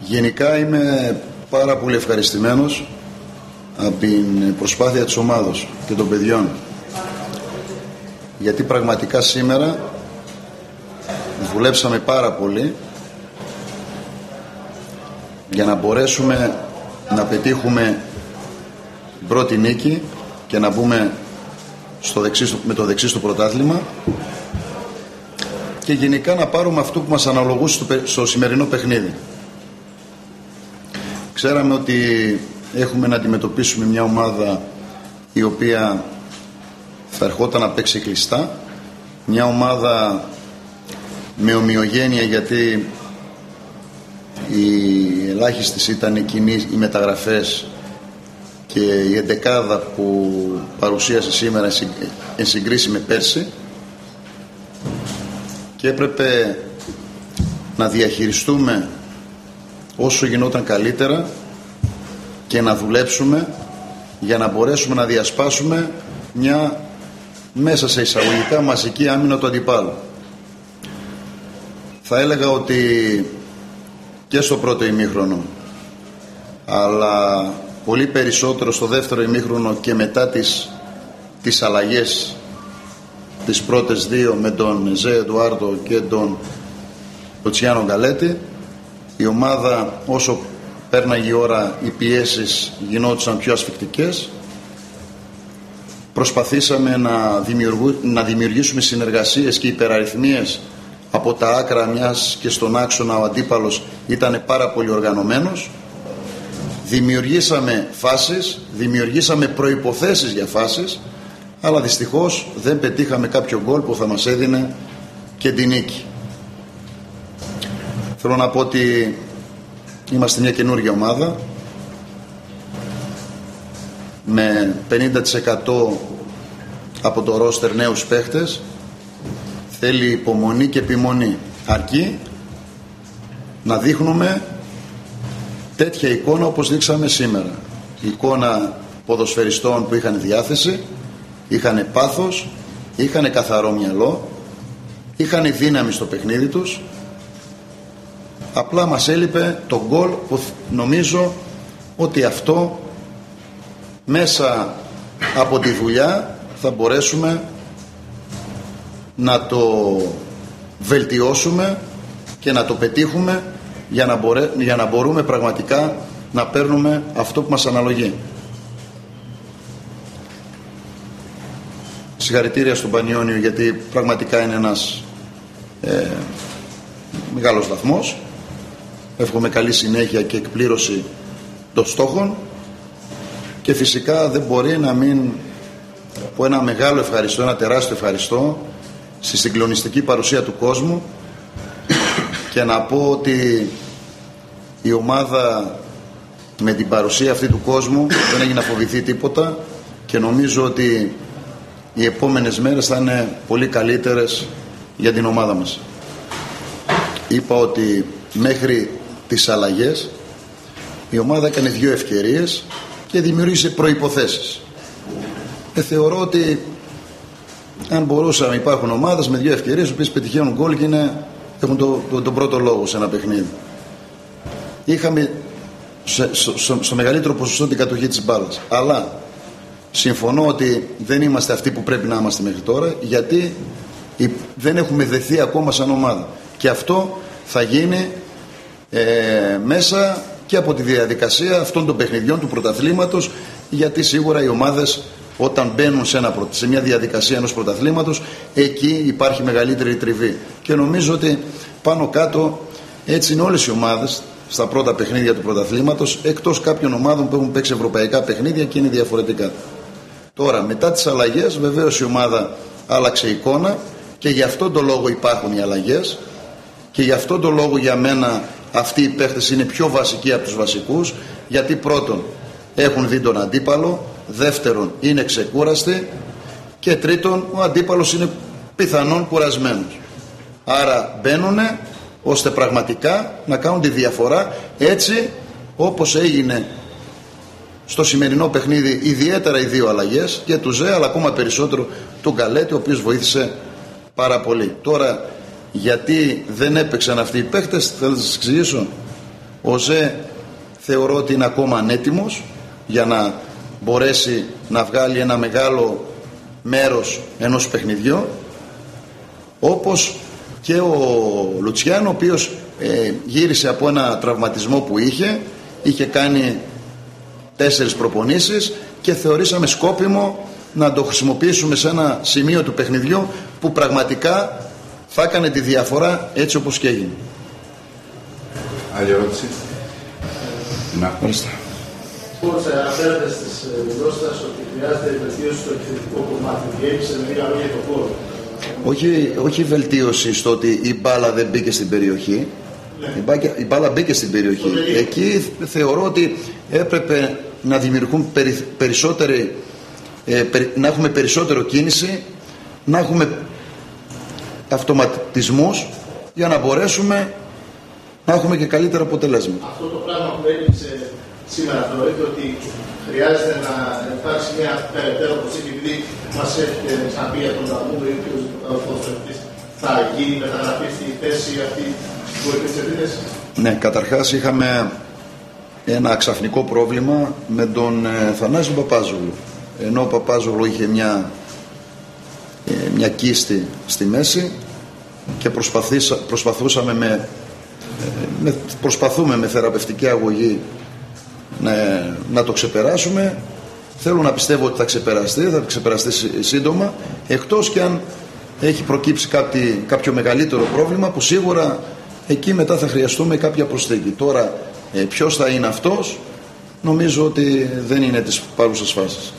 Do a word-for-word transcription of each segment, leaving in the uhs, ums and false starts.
Γενικά είμαι πάρα πολύ ευχαριστημένος από την προσπάθεια της ομάδος και των παιδιών, γιατί πραγματικά σήμερα δουλέψαμε πάρα πολύ για να μπορέσουμε να πετύχουμε την πρώτη νίκη και να μπούμε στο δεξί, με το δεξί στο πρωτάθλημα και γενικά να πάρουμε αυτό που μας αναλογούσε στο, στο σημερινό παιχνίδι. Ξέραμε ότι έχουμε να αντιμετωπίσουμε μια ομάδα η οποία θα ερχόταν να παίξει κλειστά, μια ομάδα με ομοιογένεια, γιατί οι ελάχιστες ήταν οι κοινοί, οι μεταγραφές και η εντεκάδα που παρουσίασε σήμερα εν συγκρίση με πέρσι, και έπρεπε να διαχειριστούμε όσο γινόταν καλύτερα και να δουλέψουμε για να μπορέσουμε να διασπάσουμε μια, μέσα σε εισαγωγικά, μαζική άμυνα του αντιπάλου. Θα έλεγα ότι και στο πρώτο ημίχρονο, αλλά πολύ περισσότερο στο δεύτερο ημίχρονο και μετά τις, τις αλλαγές, τις πρώτες δύο με τον Ζε Εντουάρντο και τον Λουτσιάνο Γκαλέτη, η ομάδα, όσο πέρναγε η ώρα, οι πιέσεις γινόντουσαν πιο ασφικτικές. Προσπαθήσαμε να, δημιουργού, να δημιουργήσουμε συνεργασίες και υπεραριθμίες από τα άκρα, μιας και στον άξονα ο αντίπαλος ήταν πάρα πολύ οργανωμένος. Δημιουργήσαμε φάσεις, δημιουργήσαμε προϋποθέσεις για φάσεις, αλλά δυστυχώς δεν πετύχαμε κάποιο γκολ που θα μας έδινε και την νίκη. Θέλω να πω ότι είμαστε μια καινούργια ομάδα με πενήντα τοις εκατό από το ρόστερ νέους παίχτες. Θέλει υπομονή και επιμονή, αρκεί να δείχνουμε τέτοια εικόνα όπως δείξαμε σήμερα. Η εικόνα ποδοσφαιριστών που είχαν διάθεση, είχαν πάθος, είχαν καθαρό μυαλό, είχαν δύναμη στο παιχνίδι τους. Απλά μας έλειπε το γκολ που νομίζω ότι αυτό μέσα από τη δουλειά θα μπορέσουμε να το βελτιώσουμε και να το πετύχουμε για να, μπορέ, για να μπορούμε πραγματικά να παίρνουμε αυτό που μας αναλογεί. Συγχαρητήρια στον Πανιόνιο, γιατί πραγματικά είναι ένας ε, μεγάλος βαθμός. Εύχομαι καλή συνέχεια και εκπλήρωση των στόχων και φυσικά δεν μπορεί να μην πω ένα μεγάλο ευχαριστώ, ένα τεράστιο ευχαριστώ στη συγκλονιστική παρουσία του κόσμου και να πω ότι η ομάδα με την παρουσία αυτή του κόσμου δεν έχει να φοβηθεί τίποτα και νομίζω ότι οι επόμενες μέρες θα είναι πολύ καλύτερες για την ομάδα μας. Είπα ότι μέχρι τις αλλαγές η ομάδα έκανε δύο ευκαιρίες και δημιούργησε προϋποθέσεις. Ε, θεωρώ ότι αν μπορούσαμε, υπάρχουν ομάδες με δύο ευκαιρίες οι οποίες πετυχαίνουν γκολ και είναι, έχουν το, το, τον πρώτο λόγο σε ένα παιχνίδι. Είχαμε σε, στο, στο, στο μεγαλύτερο ποσοστό την κατοχή της μπάλας, αλλά συμφωνώ ότι δεν είμαστε αυτοί που πρέπει να είμαστε μέχρι τώρα, γιατί δεν έχουμε δεθεί ακόμα σαν ομάδα και αυτό θα γίνει ε, μέσα και από τη διαδικασία αυτών των παιχνιδιών του πρωταθλήματος, γιατί σίγουρα οι ομάδες όταν μπαίνουν σε, ένα, σε μια διαδικασία ενός πρωταθλήματος, εκεί υπάρχει μεγαλύτερη τριβή και νομίζω ότι πάνω κάτω έτσι είναι όλες οι ομάδες στα πρώτα παιχνίδια του πρωταθλήματος, εκτός κάποιων ομάδων που έχουν παίξει ευρωπαϊκά παιχνίδια και είναι διαφορετικά. Τώρα μετά τις αλλαγές βεβαίως η ομάδα άλλαξε εικόνα και γι' αυτόν τον λόγο υπάρχουν οι αλλαγές και γι' αυτόν τον λόγο για μένα αυτοί οι παίχτες είναι πιο βασικοί από τους βασικούς, γιατί πρώτον έχουν δει τον αντίπαλο, δεύτερον είναι ξεκούραστοι και τρίτον ο αντίπαλος είναι πιθανόν κουρασμένος. Άρα μπαίνουνε ώστε πραγματικά να κάνουν τη διαφορά, έτσι όπως έγινε στο σημερινό παιχνίδι, ιδιαίτερα οι δύο αλλαγές και του Ζε, αλλά ακόμα περισσότερο του Γκαλέτη, ο οποίος βοήθησε πάρα πολύ. Τώρα γιατί δεν έπαιξαν αυτοί οι παίχτες, θέλω να σας εξηγήσω. Ο Ζε θεωρώ ότι είναι ακόμα ανέτοιμος για να μπορέσει να βγάλει ένα μεγάλο μέρος ενός παιχνιδιού, όπως και ο Λουτσιάν, ο οποίος ε, γύρισε από ένα τραυματισμό που είχε είχε κάνει τέσσερις προπονήσεις και θεωρήσαμε σκόπιμο να το χρησιμοποιήσουμε σε ένα σημείο του παιχνιδιού που πραγματικά θα έκανε τη διαφορά, έτσι όπως και έγινε. Άλλη ερώτηση? Να. Μάλιστα. Πώς αναφέρατε στις δηλώσεις σας ότι χρειάζεται βελτίωση στο επιθετικό κομμάτι, διέλυσε με λίγα λόγια το χώρο. Όχι, όχι βελτίωση στο ότι η μπάλα δεν μπήκε στην περιοχή. Ναι. Η, μπάλα, η μπάλα μπήκε στην περιοχή. Εκεί θεωρώ ότι έπρεπε να δημιουργούν περι, περισσότερη, ε, περι, να έχουμε περισσότερο κίνηση, να έχουμε αυτοματισμούς για να μπορέσουμε να έχουμε και καλύτερα αποτελέσματα. Αυτό το πράγμα που έλειψε σήμερα θεωρείτε ότι χρειάζεται να υπάρξει μια περαιτέρω προσέγγιση, επειδή μας έχετε ξαναπεί για τον Δαμού ή ο ποδοσφαιριστής, θα γίνει μεταγραφή στη θέση αυτή που έχετε τις επίδεσης? Ναι, καταρχάς είχαμε ένα ξαφνικό πρόβλημα με τον ε, Θανάση Παπάζογλου. Ενώ ο Παπάζογλου είχε μια, ε, μια κίστη στη μέση και προσπαθούσαμε με, ε, με, προσπαθούμε με θεραπευτική αγωγή να, να το ξεπεράσουμε. Θέλω να πιστεύω ότι θα ξεπεραστεί, θα ξεπεραστεί σύντομα, εκτός και αν έχει προκύψει κάτι, κάποιο μεγαλύτερο πρόβλημα που σίγουρα εκεί μετά θα χρειαστούμε κάποια προσθήκη. Τώρα ε, ποιος θα είναι αυτός, νομίζω ότι δεν είναι της παρούσας φάσης.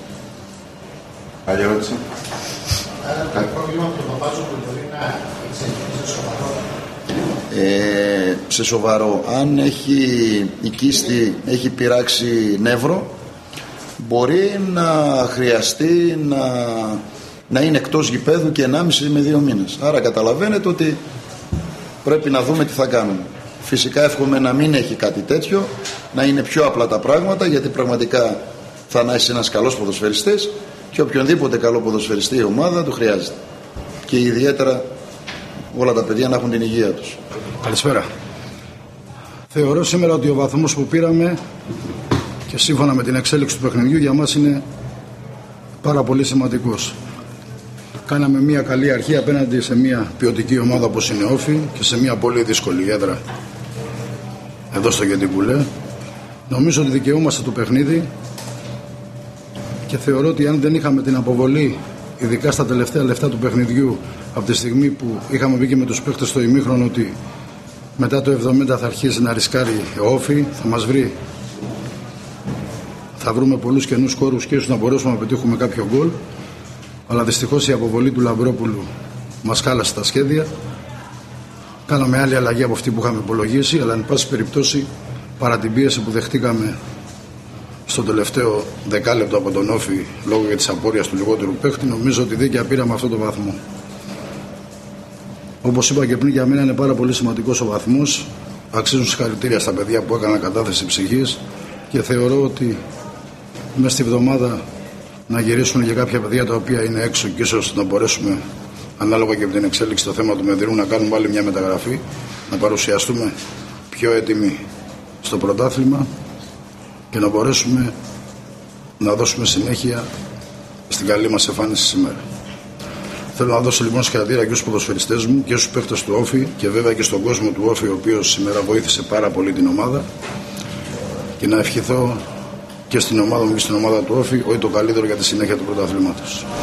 Άλλη ερώτηση? Το πρόβλημα που το Παπάζογλου μπορεί να εξελιχθεί σοβαρό. Ε, σε σοβαρό, αν έχει η κίστη έχει πειράξει νεύρο, μπορεί να χρειαστεί να, να είναι εκτός γηπέδου και ενάμιση με δύο μήνες. Άρα καταλαβαίνετε ότι πρέπει να δούμε τι θα κάνουμε. Φυσικά εύχομαι να μην έχει κάτι τέτοιο, να είναι πιο απλά τα πράγματα, γιατί πραγματικά θα είναι ένας καλός ποδοσφαιριστής και οποιονδήποτε καλό ποδοσφαιριστή η ομάδα του χρειάζεται. Και ιδιαίτερα όλα τα παιδιά να έχουν την υγεία τους. Καλησπέρα. Θεωρώ σήμερα ότι ο βαθμός που πήραμε και σύμφωνα με την εξέλιξη του παιχνιδιού για μας είναι πάρα πολύ σημαντικός. Κάναμε μια καλή αρχή απέναντι σε μια ποιοτική ομάδα όπως είναι Όφη και σε μια πολύ δύσκολη έδρα εδώ στο Γεντικουλέ. Νομίζω ότι δικαιούμαστε το παιχνίδι και θεωρώ ότι αν δεν είχαμε την αποβολή, ειδικά στα τελευταία λεπτά του παιχνιδιού, από τη στιγμή που είχαμε μπει και με τους παίχτες στο ημίχρονο ότι μετά το εβδομήντα θα αρχίσει να ρισκάρει ο Όφη, θα μας βρει, θα βρούμε πολλούς καινούς χώρους και ίσως να μπορέσουμε να πετύχουμε κάποιο γκολ, αλλά δυστυχώς η αποβολή του Λαμπρόπουλου μας χάλασε τα σχέδια. Κάναμε άλλη αλλαγή από αυτή που είχαμε υπολογίσει, αλλά εν πάση περιπτώσει παρά την πίεση που δεχτήκαμε στο τελευταίο δεκάλεπτο από τον Όφη λόγω για της απόρριας του λιγότερου παίχτη, νομίζω ότι δίκαια πήραμε αυτό το βαθμό. Όπως είπα και πριν, για μένα είναι πάρα πολύ σημαντικός ο βαθμός. Αξίζουν συγχαρητήρια στα παιδιά που έκαναν κατάθεση ψυχής και θεωρώ ότι μέσα στη βδομάδα να γυρίσουν και κάποια παιδιά τα οποία είναι έξω και ίσως να μπορέσουμε, ανάλογα και από την εξέλιξη στο θέμα του Μεδρού, να κάνουμε άλλη μια μεταγραφή, να παρουσιαστούμε πιο έτοιμοι στο πρωτάθλημα και να μπορέσουμε να δώσουμε συνέχεια στην καλή μας εμφάνιση σήμερα. Θέλω να δώσω λοιπόν συγχαρητήρια και στους ποδοσφαιριστές μου και στους παίχτες του Όφη και βέβαια και στον κόσμο του Όφη, ο οποίος σήμερα βοήθησε πάρα πολύ την ομάδα, και να ευχηθώ και στην ομάδα μου και στην ομάδα του Όφη ότι το καλύτερο για τη συνέχεια του πρωταθλήματος.